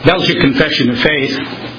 Belgic Confession of Faith,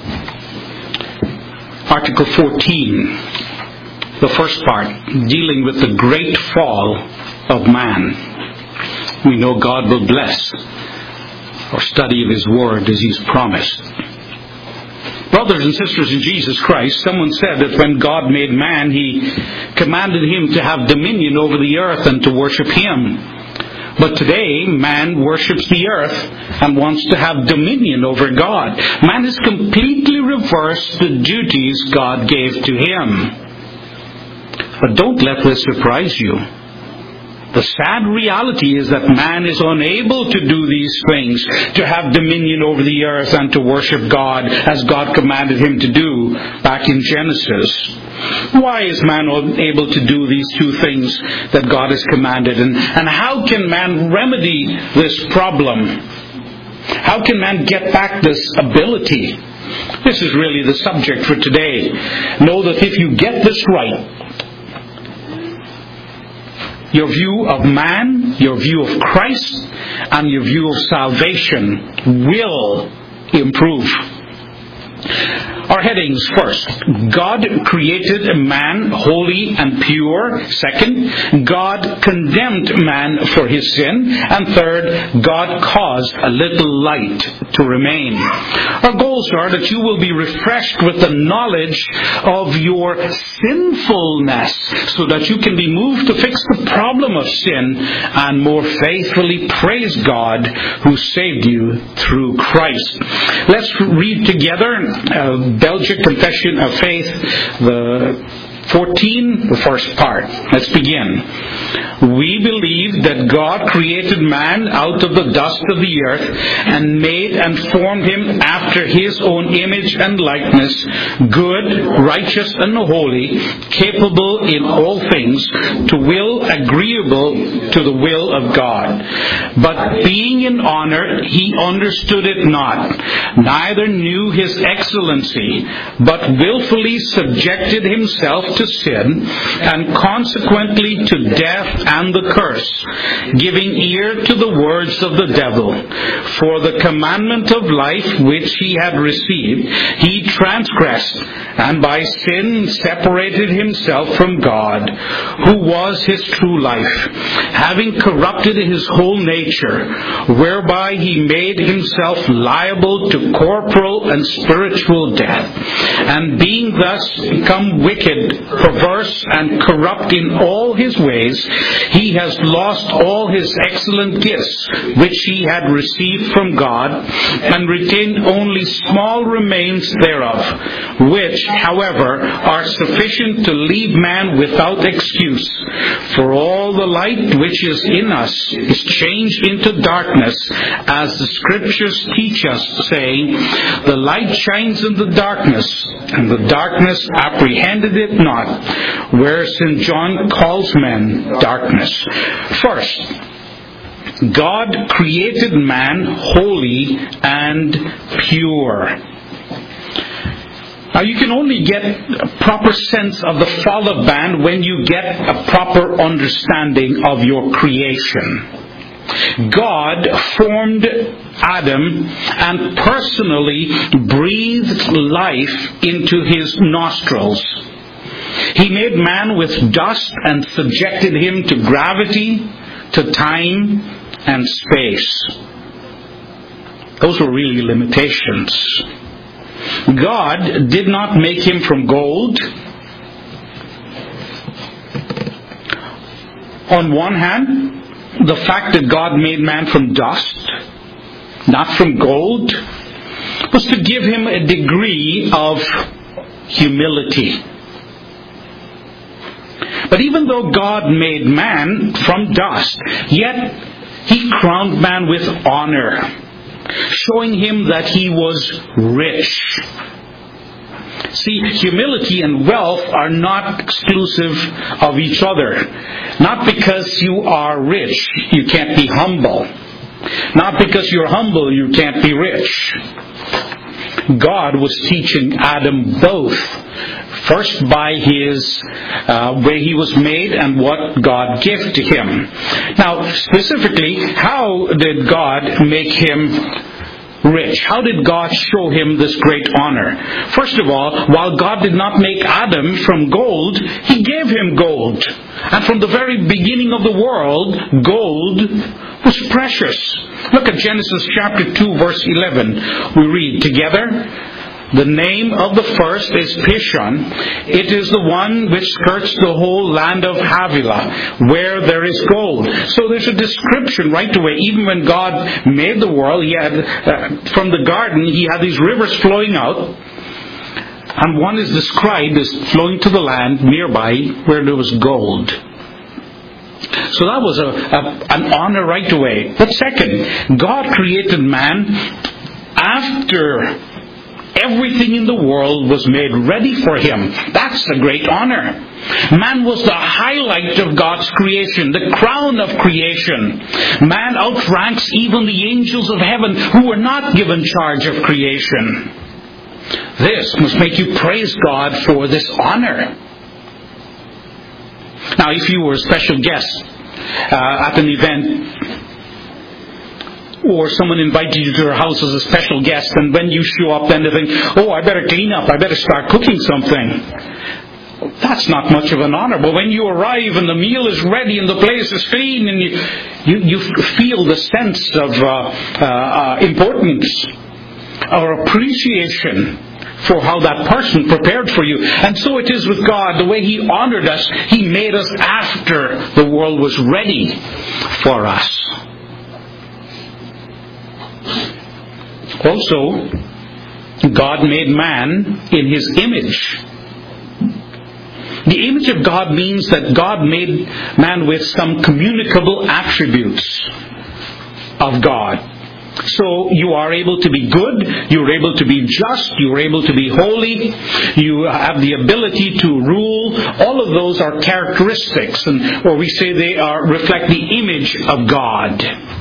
Article 14, the first part, dealing with the great fall of man. We know God will bless our study of His Word as He's promised. Brothers and sisters in Jesus Christ, someone said that when God made man, He commanded him to have dominion over the earth and to worship Him. But today, man worships the earth and wants to have dominion over God. Man has completely reversed the duties God gave to him. But don't let this surprise you. The sad reality is that man is unable to do these things, to have dominion over the earth and to worship God as God commanded him to do back in Genesis. Why is man unable to do these two things that God has commanded? And how can man remedy this problem? How can man get back this ability? This is really the subject for today. Know that if you get this right, your view of man, your view of Christ, and your view of salvation will improve. Our headings: first, God created man holy and pure. Second, God condemned man for his sin. And third, God caused a little light to remain. Our goals are that you will be refreshed with the knowledge of your sinfulness, so that you can be moved to fix the problem of sin and more faithfully praise God who saved you through Christ. Let's read together Belgic Confession of Faith, the 14, the first part. Let's begin. We believe that God created man out of the dust of the earth and made and formed him after His own image and likeness, good, righteous, and holy, capable in all things to will agreeable to the will of God. But being in honor, he understood it not, neither knew his excellency, but willfully subjected himself to sin, and consequently to death and the curse, giving ear to the words of the devil. For the commandment of life which he had received, he transgressed, and by sin separated himself from God, who was his true life, having corrupted his whole nature, whereby he made himself liable to corporal and spiritual death. And being thus become wicked, perverse, and corrupt in all his ways, he has lost all his excellent gifts which he had received from God, and retained only small remains thereof, which, however, are sufficient to leave man without excuse. For all the light which is in us is changed into darkness, as the Scriptures teach us, saying, the light shines in the darkness, and the darkness apprehended it not, where St. John calls men darkness. First, God created man holy and pure. Now, you can only get a proper sense of the fall of man when you get a proper understanding of your creation. God formed Adam and personally breathed life into his nostrils. He made man with dust and subjected him to gravity, to time, and space. Those were really limitations. God did not make him from gold. On one hand, the fact that God made man from dust, not from gold, was to give him a degree of humility. But even though God made man from dust, yet He crowned man with honor, showing him that he was rich. See, humility and wealth are not exclusive of each other. Not because you are rich, you can't be humble. Not because you're humble, you can't be rich. God was teaching Adam both. First by his way he was made and what God gave to him. Now, specifically, how did God make him rich. How did God show him this great honor? First of all, while God did not make Adam from gold, he gave him gold. And from the very beginning of the world, gold was precious. Look at Genesis chapter 2, verse 11. We read together. The name of the first is Pishon. It is the one which skirts the whole land of Havilah, where there is gold. So there's a description right away. Even when God made the world, he had from the garden, he had these rivers flowing out. And one is described as flowing to the land nearby where there was gold. So that was an honor right away. But second, God created man after everything in the world was made ready for him. That's a great honor. Man was the highlight of God's creation, the crown of creation. Man outranks even the angels of heaven who were not given charge of creation. This must make you praise God for this honor. Now, if you were a special guest at an event, or someone invited you to their house as a special guest, and when you show up, then they think, oh, I better clean up, I better start cooking something. That's not much of an honor. But when you arrive and the meal is ready and the place is clean, and you feel the sense of importance or appreciation for how that person prepared for you. And so it is with God. The way He honored us, He made us after the world was ready for us. Also, God made man in His image. The image of God means that God made man with some communicable attributes of God. So you are able to be good, you're able to be just, you're able to be holy, you have the ability to rule. All of those are characteristics, or we say they reflect the image of God.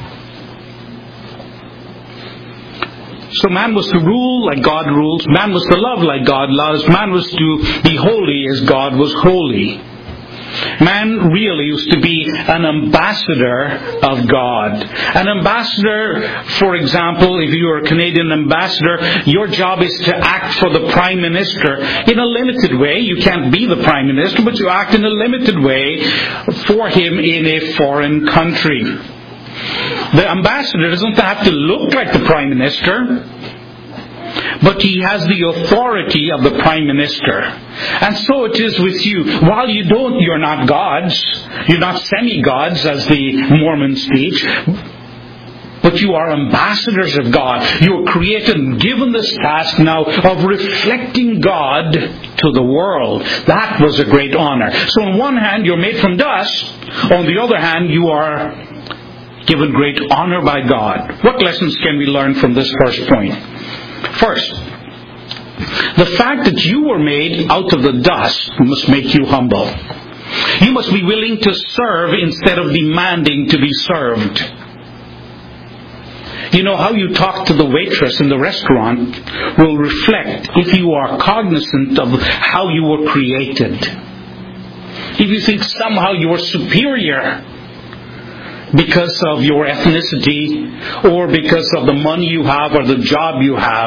So man was to rule like God rules. Man was to love like God loves. Man was to be holy as God was holy. Man really used to be an ambassador of God. An ambassador, for example, if you are a Canadian ambassador, your job is to act for the Prime Minister in a limited way. You can't be the Prime Minister, but you act in a limited way for him in a foreign country. The ambassador doesn't have to look like the Prime Minister, but he has the authority of the Prime Minister. And so it is with you. While you're not gods, you're not semi-gods as the Mormons teach, but you are ambassadors of God. You are created and given this task now of reflecting God to the world. That was a great honor. So on one hand, you're made from dust. On the other hand, you are given great honor by God. What lessons can we learn from this first point? First, the fact that you were made out of the dust must make you humble. You must be willing to serve instead of demanding to be served. You know, how you talk to the waitress in the restaurant will reflect if you are cognizant of how you were created. If you think somehow you are superior because of your ethnicity, or because of the money you have, or the job you have,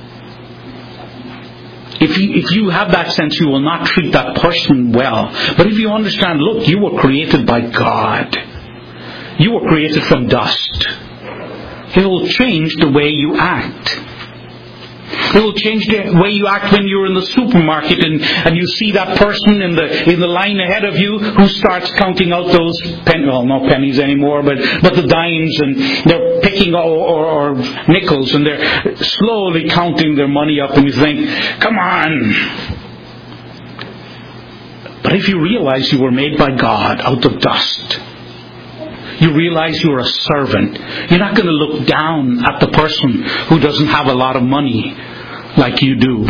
if you have that sense, you will not treat that person well. But if you understand, look, you were created by God. You were created from dust. It will change the way you act. It will change the way you act when you're in the supermarket and you see that person in the line ahead of you who starts counting out those not pennies anymore, but the dimes, and they're picking or nickels, and they're slowly counting their money up, and you think, come on. But if you realize you were made by God out of dust, you realize you're a servant. You're not going to look down at the person who doesn't have a lot of money like you do.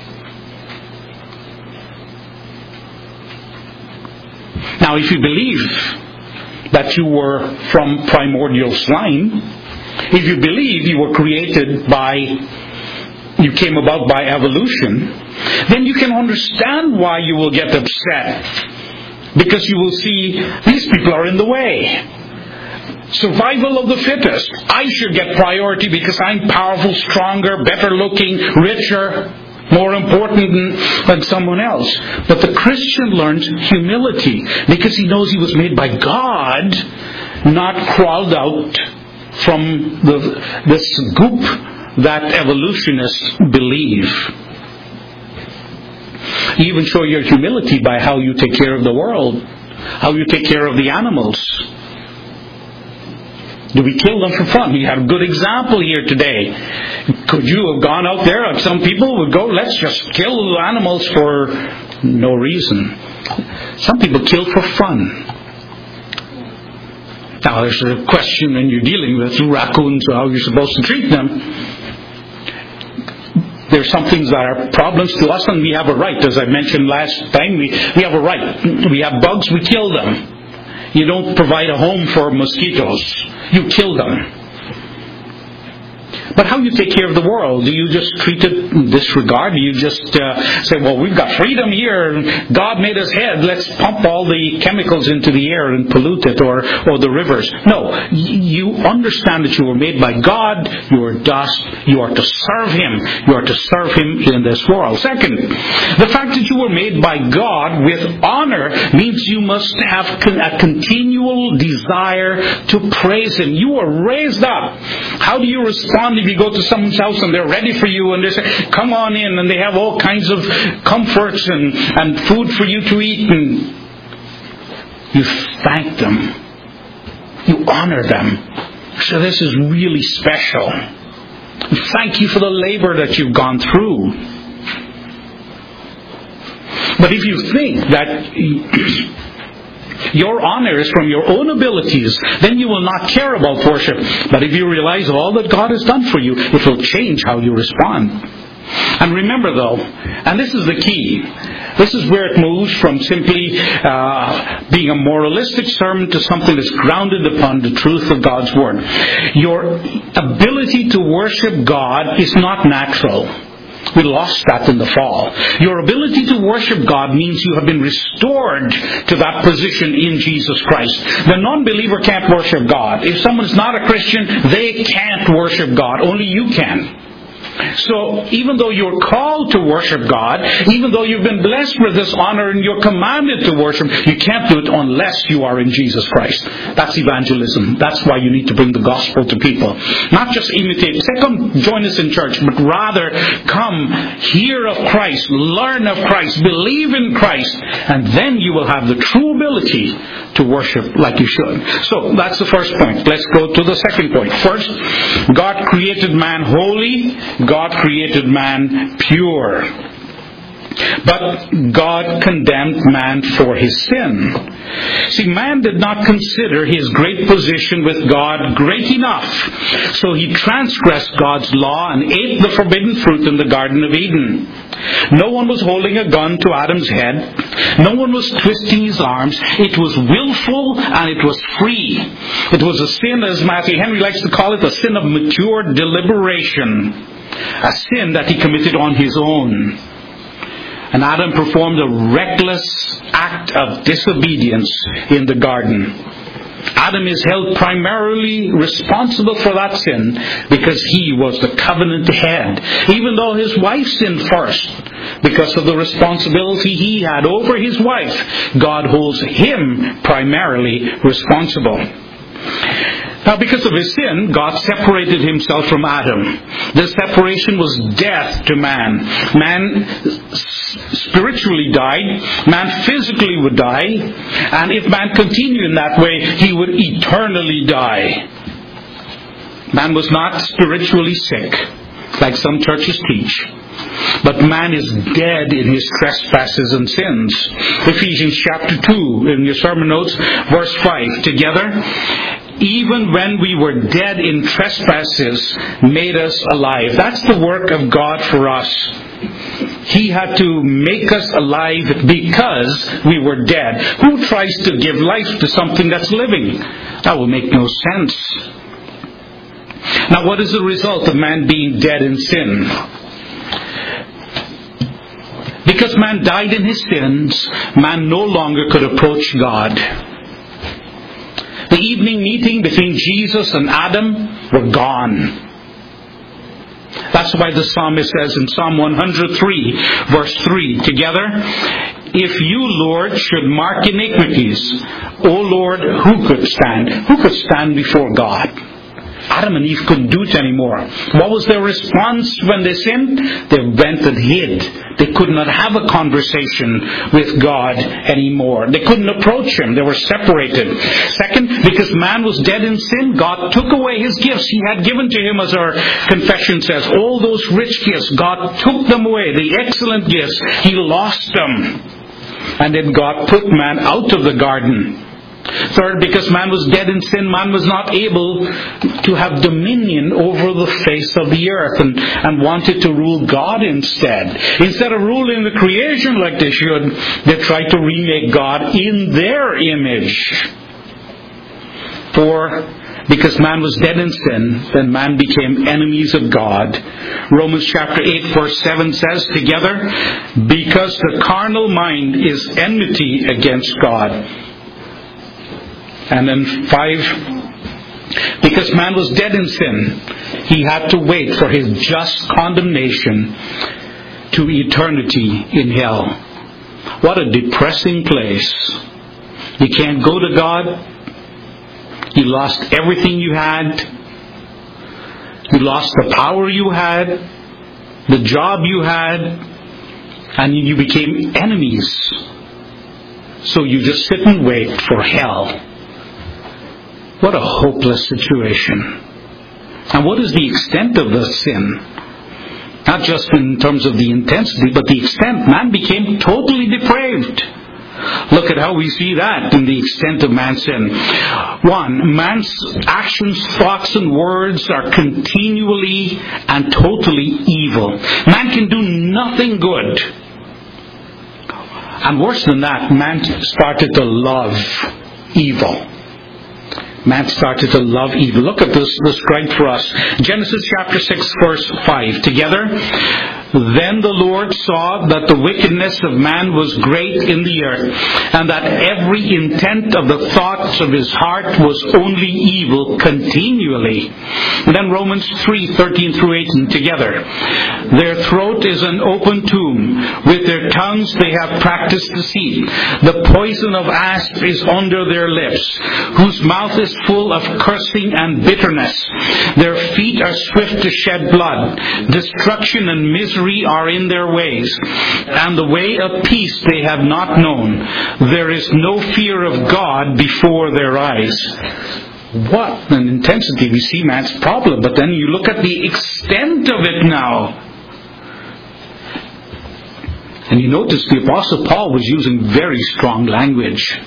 Now, if you believe that you were from primordial slime, if you believe you were created you came about by evolution, then you can understand why you will get upset. Because you will see, these people are in the way. Survival of the fittest. I should get priority because I'm powerful, stronger, better looking, richer, more important than someone else. But the Christian learns humility because he knows he was made by God, not crawled out from this goop that evolutionists believe. You even show your humility by how you take care of the world, how you take care of the animals. Do we kill them for fun? We have a good example here today. Could you have gone out there, like some people would go, let's just kill animals for no reason. Some people kill for fun. Now there's a question when you're dealing with raccoons, how you're supposed to treat them. There's some things that are problems to us, and we have a right. As I mentioned last time, we have a right. We have bugs, we kill them. You don't provide a home for mosquitoes. You kill them. But how you take care of the world? Do you just treat it in disregard? Do you just say, well, we've got freedom here. God made us head. Let's pump all the chemicals into the air and pollute it, or the rivers. No. You understand that you were made by God. You are dust. You are to serve Him. You are to serve Him in this world. Second, the fact that you were made by God with honor means you must have a continual desire to praise Him. You were raised up. How do you respond if you go to someone's house and they're ready for you and they say, come on in, and they have all kinds of comforts and food for you to eat, and you thank them. You honor them. So this is really special. Thank you for the labor that you've gone through. But if you think that your honor is from your own abilities, then you will not care about worship. But if you realize all that God has done for you, it will change how you respond. And remember though, and this is the key, this is where it moves from simply being a moralistic sermon to something that's grounded upon the truth of God's Word. Your ability to worship God is not natural. We lost that in the fall. Your ability to worship God means you have been restored to that position in Jesus Christ. The non-believer can't worship God. If someone is not a Christian, they can't worship God. Only you can. So even though you're called to worship God, even though you've been blessed with this honor and you're commanded to worship, you can't do it unless you are in Jesus Christ. That's evangelism. That's why you need to bring the gospel to people. Not just imitate. Say, come join us in church, but rather come hear of Christ, learn of Christ, believe in Christ, and then you will have the true ability to worship like you should. So that's the first point. Let's go to the second point. First, God created man holy. God created man pure. But God condemned man for his sin. See, man did not consider his great position with God great enough. So he transgressed God's law and ate the forbidden fruit in the Garden of Eden. No one was holding a gun to Adam's head. No one was twisting his arms. It was willful and it was free. It was a sin, as Matthew Henry likes to call it, a sin of mature deliberation. A sin that he committed on his own. And Adam performed a reckless act of disobedience in the garden. Adam is held primarily responsible for that sin because he was the covenant head. Even though his wife sinned first, because of the responsibility he had over his wife, God holds him primarily responsible. Now, because of his sin, God separated himself from Adam. This separation was death to man. Man spiritually died. Man physically would die. And if man continued in that way, he would eternally die. Man was not spiritually sick, like some churches teach. But man is dead in his trespasses and sins. Ephesians chapter 2, in your sermon notes, verse 5. Together, even when we were dead in trespasses, made us alive. That's the work of God for us. He had to make us alive because we were dead. Who tries to give life to something that's living? That will make no sense. Now, what is the result of man being dead in sin? Because man died in his sins, man no longer could approach God. The evening meeting between Jesus and Adam were gone. That's why the psalmist says in Psalm 103, verse 3, together, "If you, Lord, should mark iniquities, O Lord, who could stand?" Who could stand before God? Adam and Eve couldn't do it anymore. What was their response when they sinned? They went and hid. They could not have a conversation with God anymore. They couldn't approach Him. They were separated. Second, because man was dead in sin, God took away His gifts He had given to him, as our confession says. All those rich gifts, God took them away. The excellent gifts, He lost them. And then God put man out of the garden. Third, because man was dead in sin, man was not able to have dominion over the face of the earth and wanted to rule God instead. Instead of ruling the creation like they should, they tried to remake God in their image. Four, because man was dead in sin, then man became enemies of God. Romans chapter 8 verse 7 says together, "Because the carnal mind is enmity against God." And then 5, because man was dead in sin, he had to wait for his just condemnation to eternity in hell. What a depressing place. You can't go to God. You lost everything you had. You lost the power you had, the job you had, and you became enemies. So you just sit and wait for hell. What a hopeless situation. And what is the extent of the sin? Not just in terms of the intensity, but the extent. Man became totally depraved. Look at how we see that in the extent of man's sin. 1, man's actions, thoughts, and words are continually and totally evil. Man can do nothing good. And worse than that, man started to love evil. Man started to love evil. Look at this described for us. Genesis chapter 6 verse 5. Together. "Then the Lord saw that the wickedness of man was great in the earth, and that every intent of the thoughts of his heart was only evil continually." And then Romans 3:13 through 18 together. "Their throat is an open tomb. With their tongues they have practiced deceit. The poison of asp is under their lips, whose mouth is full of cursing and bitterness. Their feet are swift to shed blood. Destruction and misery are in their ways, and the way of peace they have not known. There is no fear of God before their eyes." What an intensity. We see man's problem, but then you look at the extent of it now. And you notice the Apostle Paul was using very strong language.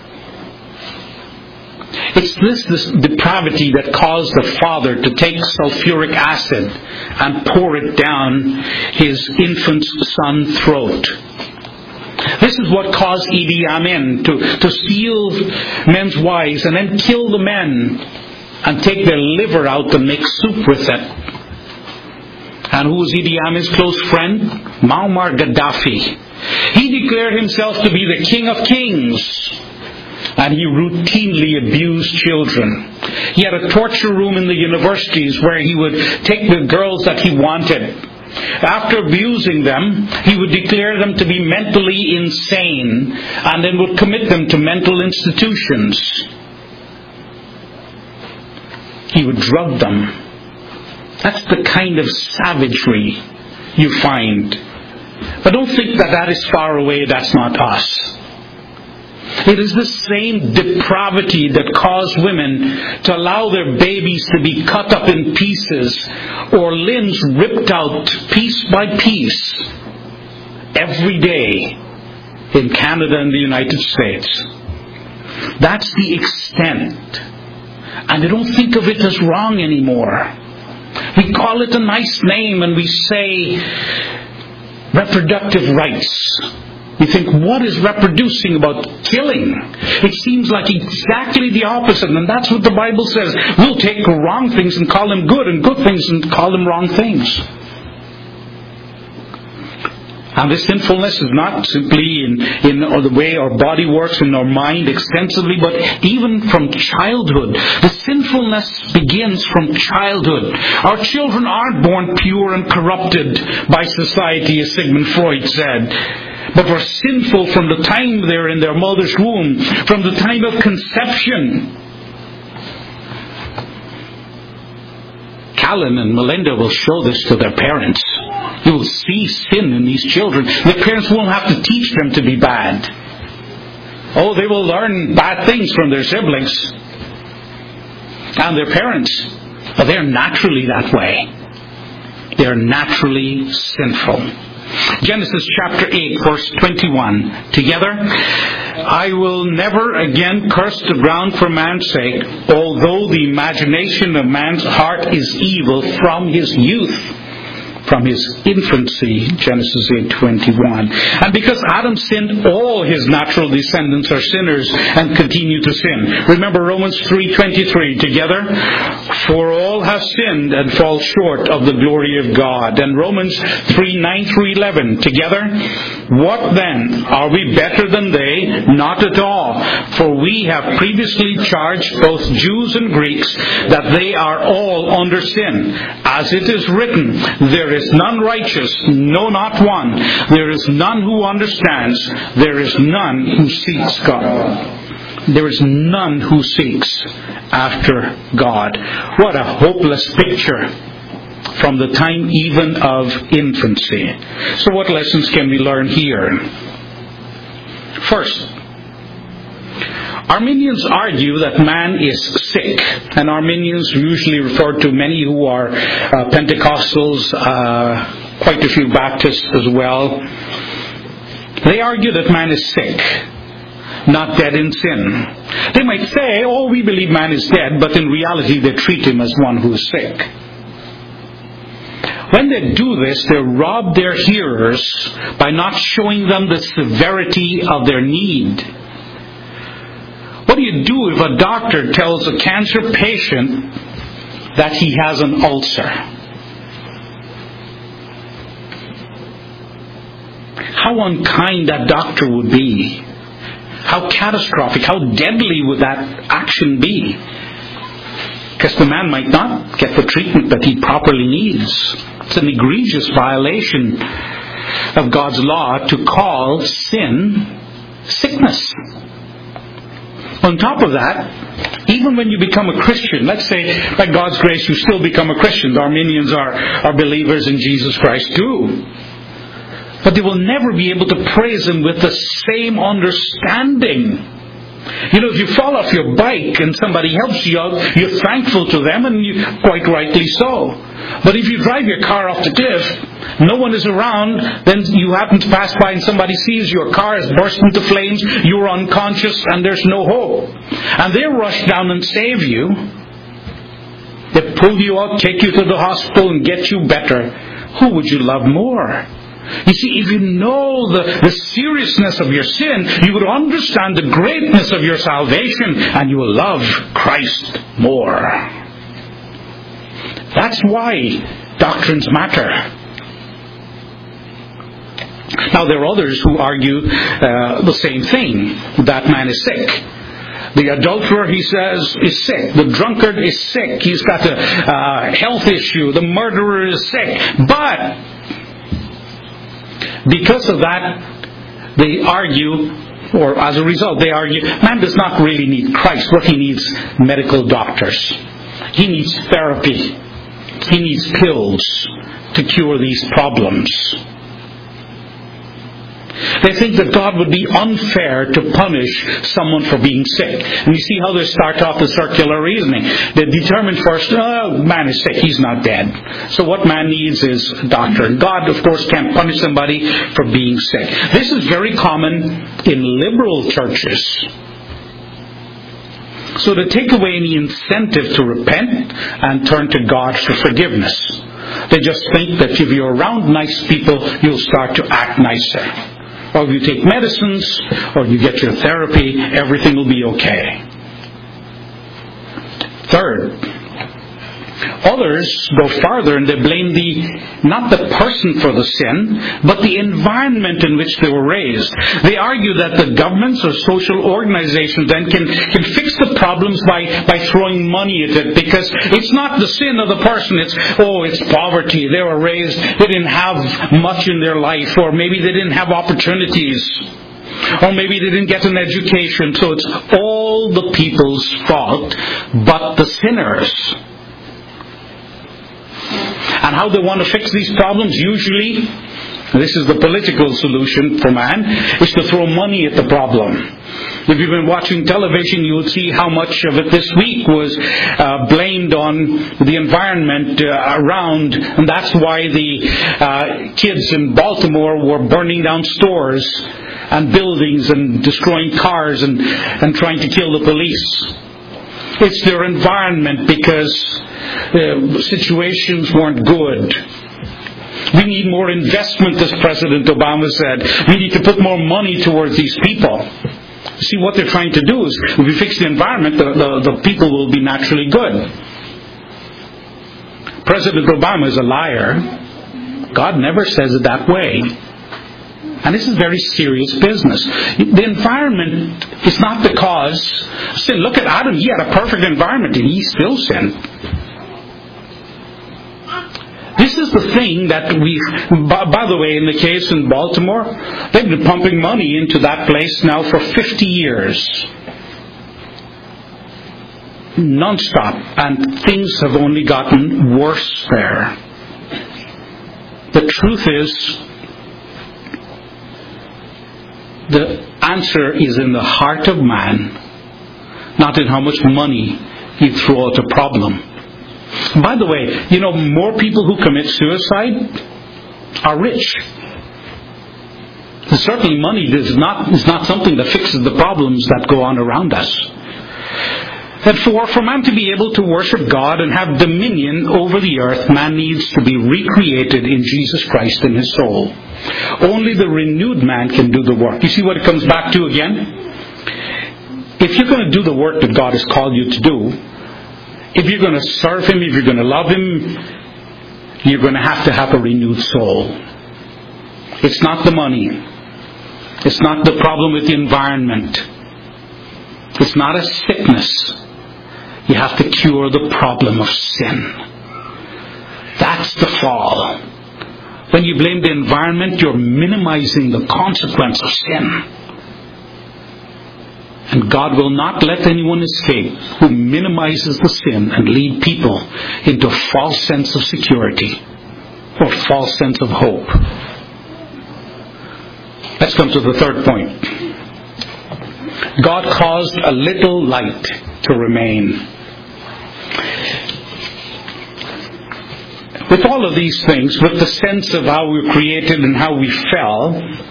It's this depravity that caused the father to take sulfuric acid and pour it down his infant son's throat. This is what caused Idi Amin to steal men's wives and then kill the men and take their liver out and make soup with it. And who was Idi Amin's close friend? Muammar Gaddafi. He declared himself to be the King of Kings. And he routinely abused children. He had a torture room in the universities where he would take the girls that he wanted. After abusing them, he would declare them to be mentally insane and then would commit them to mental institutions. He would drug them. That's the kind of savagery you find. But don't think that is far away. That's not us. It is the same depravity that caused women to allow their babies to be cut up in pieces or limbs ripped out piece by piece every day in Canada and the United States. That's the extent. And they don't think of it as wrong anymore. We call it a nice name and we say reproductive rights. You think, what is reproducing about killing? It seems like exactly the opposite, and that's what the Bible says. We'll take wrong things and call them good, and good things and call them wrong things. And this sinfulness is not simply in the way our body works, in our mind extensively, but even from childhood. The sinfulness begins from childhood. Our children aren't born pure and corrupted by society, as Sigmund Freud said, but were sinful from the time they're in their mother's womb, from the time of conception. Callan and Melinda will show this to their parents. You will see sin in these children. The parents won't have to teach them to be bad. Oh, they will learn bad things from their siblings and their parents. But they're naturally that way. They're naturally sinful. Genesis chapter 8, verse 21. Together, I will never again curse the ground for man's sake, although the imagination of man's heart is evil from his youth. From his infancy, Genesis 8:21. And because Adam sinned, all his natural descendants are sinners and continue to sin. Remember Romans 3:23 together? For all have sinned and fall short of the glory of God. And Romans 3:9-11 together? What then? Are we better than they? Not at all. For we have previously charged both Jews and Greeks that they are all under sin. As it is written, there is none righteous, no, not one. There is none who understands. There is none who seeks God. There is none who seeks after God. What a hopeless picture from the time even of infancy. So what lessons can we learn here? First, Arminians argue that man is sick, and Arminians usually refer to many who are Pentecostals, quite a few Baptists as well. They argue that man is sick, not dead in sin. They might say, oh, we believe man is dead, but in reality they treat him as one who is sick. When they do this, they rob their hearers by not showing them the severity of their need. What do you do if a doctor tells a cancer patient that he has an ulcer? How unkind that doctor would be. How catastrophic, how deadly would that action be? Because the man might not get the treatment that he properly needs. It's an egregious violation of God's law to call sin sickness. On top of that, even when you become a Christian, let's say by God's grace you still become a Christian. The Arminians are believers in Jesus Christ too. But they will never be able to praise Him with the same understanding. You know, if you fall off your bike and somebody helps you out, you're thankful to them, and you quite rightly so. But if you drive your car off the cliff, no one is around, then you happen to pass by and somebody sees your car has burst into flames, you're unconscious and there's no hope. And they rush down and save you. They pull you out, take you to the hospital and get you better. Who would you love more? You see, if you know the seriousness of your sin, you would understand the greatness of your salvation, and you will love Christ more. That's why doctrines matter. Now, there are others who argue the same thing, that man is sick. The adulterer, he says, is sick. The drunkard is sick. He's got a health issue. The murderer is sick. But because of that, they argue, or as a result, they argue, man does not really need Christ. What he needs, medical doctors. He needs therapy. He needs pills to cure these problems. They think that God would be unfair to punish someone for being sick. And you see how they start off the circular reasoning. They determine first, man is sick, he's not dead. So what man needs is a doctor. And God, of course, can't punish somebody for being sick. This is very common in liberal churches. So to take away any incentive to repent and turn to God for forgiveness. They just think that if you're around nice people, you'll start to act nicer. Or if you take medicines, or you get your therapy, everything will be okay. Third, Others go farther and they blame not the person for the sin, but the environment in which they were raised. They argue that the governments or social organizations then can fix the problems by throwing money at it, because it's not the sin of the person, it's poverty. They were raised, they didn't have much in their life, or maybe they didn't have opportunities, or maybe they didn't get an education, so it's all the people's fault but the sinners. And how they want to fix these problems, usually, this is the political solution for man, is to throw money at the problem. If you've been watching television, you'll see how much of it this week was blamed on the environment around, and that's why the kids in Baltimore were burning down stores and buildings and destroying cars and trying to kill the police. It's their environment, because situations weren't good. We need more investment, as President Obama said. We need to put more money towards these people. See, what they're trying to do is, if we fix the environment, the people will be naturally good. President Obama is a liar. God never says it that way. And this is very serious business. The environment is not the cause of sin. Look at Adam. He had a perfect environment and he still sinned. This is the thing that by the way, in the case in Baltimore, they've been pumping money into that place now for 50 years. Non-stop. And things have only gotten worse there. The truth is, the answer is in the heart of man, not in how much money you throw at a problem. By the way, more people who commit suicide are rich. And certainly money is not something that fixes the problems that go on around us. That for man to be able to worship God and have dominion over the earth, man needs to be recreated in Jesus Christ in his soul. Only the renewed man can do the work. You see what it comes back to again? If you're going to do the work that God has called you to do, if you're going to serve Him, if you're going to love Him, you're going to have a renewed soul. It's not the money. It's not the problem with the environment. It's not a sickness. You have to cure the problem of sin. That's the fall. When you blame the environment, you're minimizing the consequence of sin. And God will not let anyone escape who minimizes the sin and lead people into a false sense of security or false sense of hope. Let's come to the third point. God caused a little light to remain. With all of these things, with the sense of how we were created and how we fell,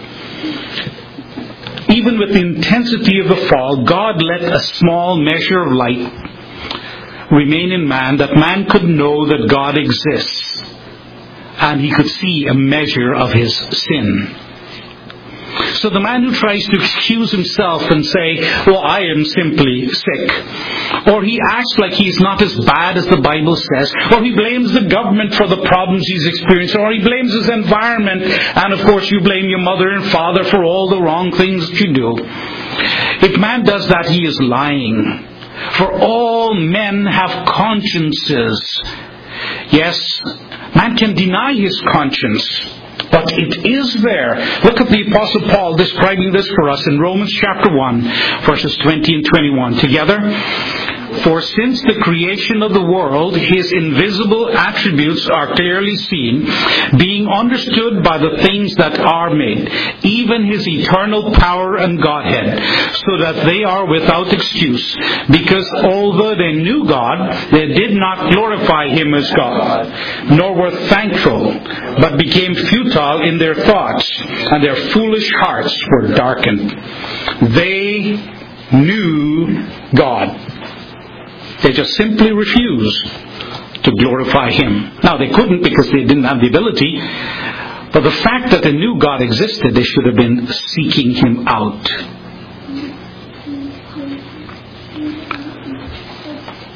even with the intensity of the fall, God let a small measure of light remain in man, that man could know that God exists and he could see a measure of his sin. So the man who tries to excuse himself and say, well, I am simply sick, or he acts like he's not as bad as the Bible says, or he blames the government for the problems he's experiencing, or he blames his environment, and of course you blame your mother and father for all the wrong things that you do. If man does that, he is lying. For all men have consciences. Yes, man can deny his conscience, but it is there. Look at the Apostle Paul describing this for us in Romans chapter 1, verses 20 and 21. Together. For since the creation of the world, His invisible attributes are clearly seen, being understood by the things that are made, even His eternal power and Godhead, so that they are without excuse. Because although they knew God, they did not glorify Him as God, nor were thankful, but became futile in their thoughts, and their foolish hearts were darkened. They knew God. They just simply refused to glorify Him. Now, they couldn't because they didn't have the ability. But the fact that they knew God existed, they should have been seeking Him out. But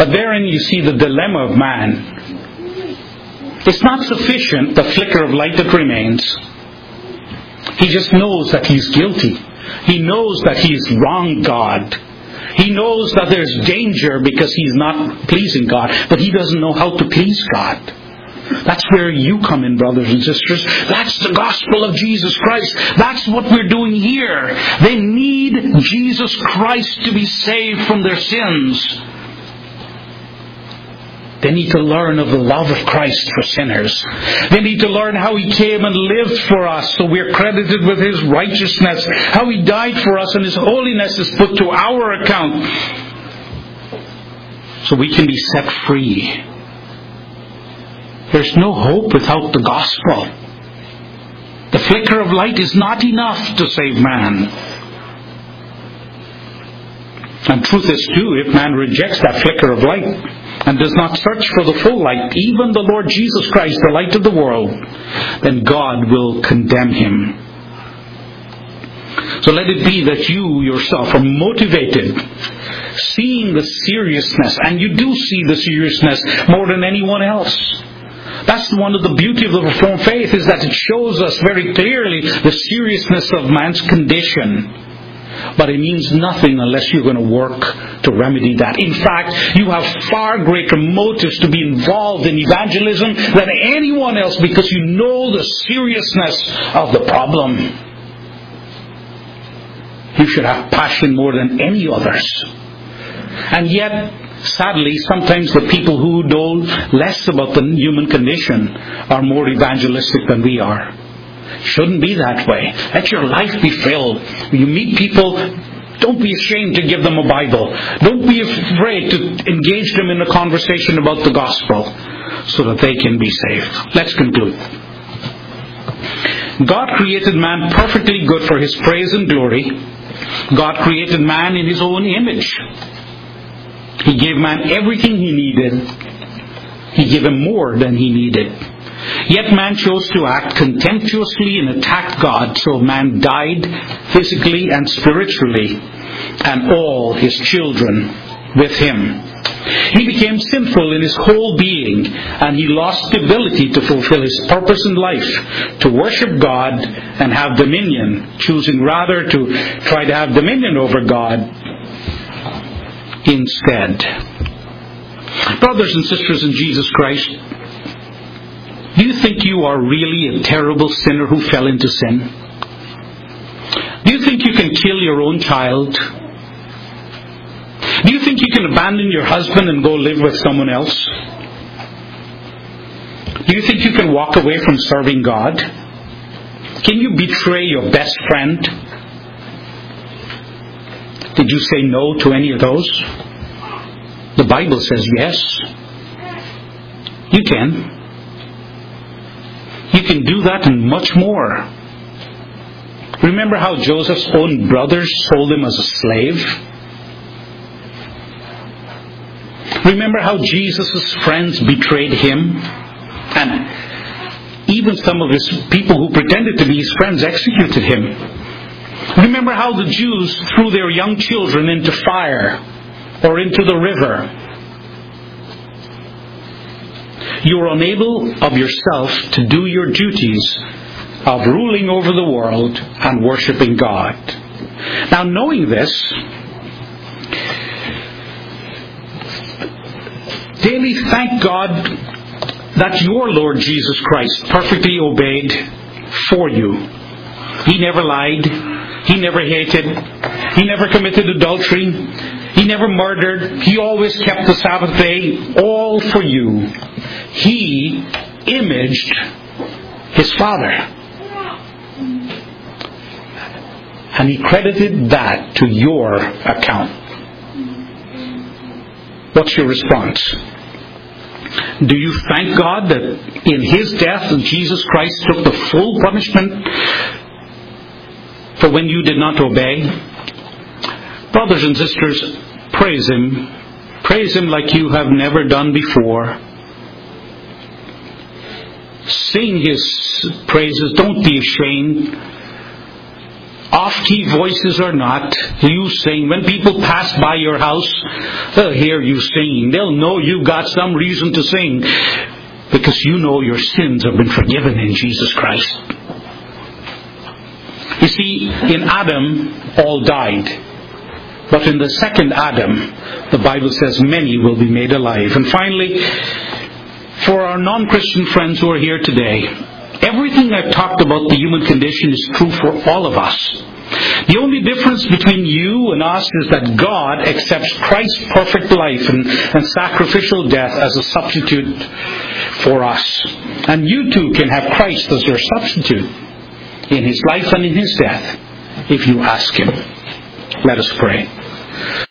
But therein you see the dilemma of man. It's not sufficient, the flicker of light that remains. He just knows that he's guilty. He knows that he's wronged God. He knows that there's danger because he's not pleasing God. But he doesn't know how to please God. That's where you come in, brothers and sisters. That's the gospel of Jesus Christ. That's what we're doing here. They need Jesus Christ to be saved from their sins. They need to learn of the love of Christ for sinners. They need to learn how He came and lived for us, so we're credited with His righteousness. How He died for us and His holiness is put to our account, so we can be set free. There's no hope without the gospel. The flicker of light is not enough to save man. And truth is too, if man rejects that flicker of light and does not search for the full light, even the Lord Jesus Christ, the light of the world, then God will condemn him. So let it be that you yourself are motivated, seeing the seriousness, and you do see the seriousness more than anyone else. That's one of the beauty of the Reformed faith, is that it shows us very clearly the seriousness of man's condition. But it means nothing unless you're going to work to remedy that. In fact, you have far greater motives to be involved in evangelism than anyone else, because you know the seriousness of the problem. You should have passion more than any others. And yet, sadly, sometimes the people who know less about the human condition are more evangelistic than we are. Shouldn't be that way. Let your life be filled. When you meet people, don't be ashamed to give them a Bible. Don't be afraid to engage them in a conversation about the gospel so that they can be saved. Let's conclude. God created man perfectly good for His praise and glory. God created man in His own image. He gave man everything he needed. He gave him more than he needed. Yet man chose to act contemptuously and attacked God, so man died physically and spiritually, and all his children with him. He became sinful in his whole being, and he lost the ability to fulfill his purpose in life, to worship God and have dominion, choosing rather to try to have dominion over God instead. Brothers and sisters in Jesus Christ, do you think you are really a terrible sinner who fell into sin? Do you think you can kill your own child? Do you think you can abandon your husband and go live with someone else? Do you think you can walk away from serving God? Can you betray your best friend? Did you say no to any of those? The Bible says yes. You can. You can do that and much more. Remember how Joseph's own brothers sold him as a slave? Remember how Jesus' friends betrayed him? And even some of his people who pretended to be his friends executed him. Remember how the Jews threw their young children into fire or into the river. You are unable of yourself to do your duties of ruling over the world and worshiping God. Now, knowing this, daily thank God that your Lord Jesus Christ perfectly obeyed for you. He never lied. He never hated. He never committed adultery. He never murdered. He always kept the Sabbath day, all for you. He imaged His Father. And He credited that to your account. What's your response? Do you thank God that in His death Jesus Christ took the full punishment for when you did not obey? Brothers and sisters, praise Him. Praise Him like you have never done before. Sing His praises. Don't be ashamed. off-key voices or not, you sing. When people pass by your house, they'll hear you singing. They'll know you've got some reason to sing because you know your sins have been forgiven in Jesus Christ. You see, in Adam, all died. But in the second Adam, the Bible says many will be made alive. And finally, for our non-Christian friends who are here today, everything I've talked about the human condition is true for all of us. The only difference between you and us is that God accepts Christ's perfect life and sacrificial death as a substitute for us. And you too can have Christ as your substitute in His life and in His death if you ask Him. Let us pray.